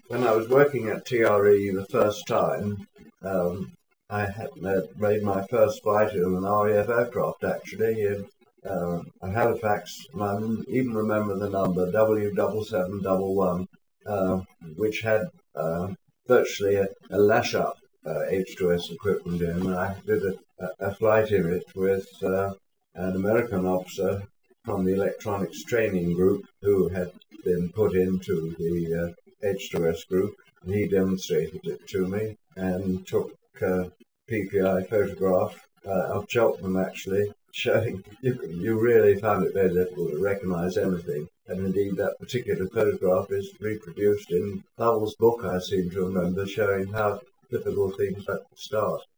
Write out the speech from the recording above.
When I was working at TRE the first time, I had made my first flight in an RAF aircraft actually in Halifax, and I even remember the number W7711, which had virtually a lash-up H2S equipment in. And I did a flight in it with an American officer from the electronics training group who had been put into the H2S group. And he demonstrated it to me and took a PPI photograph of Cheltenham actually, showing you really found it very difficult to recognise anything. And indeed that particular photograph is reproduced in Lovell's book, I seem to remember, showing how difficult things at the start.